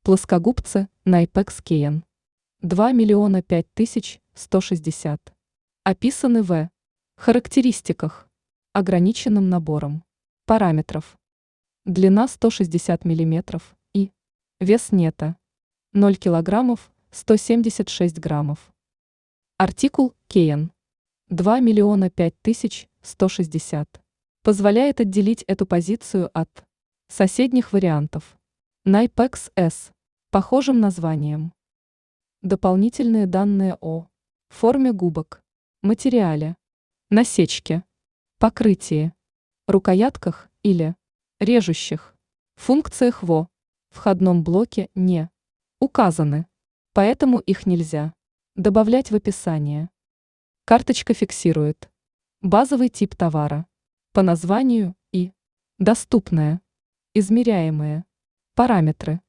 Плоскогубцы Найпекс Кейн. 2 миллиона 5160. Описаны в характеристиках ограниченным набором параметров. Длина 160 мм и вес нета 0 кг 176 граммов. Артикул Кейн 2 миллиона 5160 позволяет отделить эту позицию от соседних вариантов Найпекс S похожим названием. Дополнительные данные о форме губок, материале, насечке, покрытии, рукоятках или режущих функциях во входном блоке не указаны, поэтому их нельзя добавлять в описание. Карточка фиксирует базовый тип товара по названию и доступные измеряемые параметры.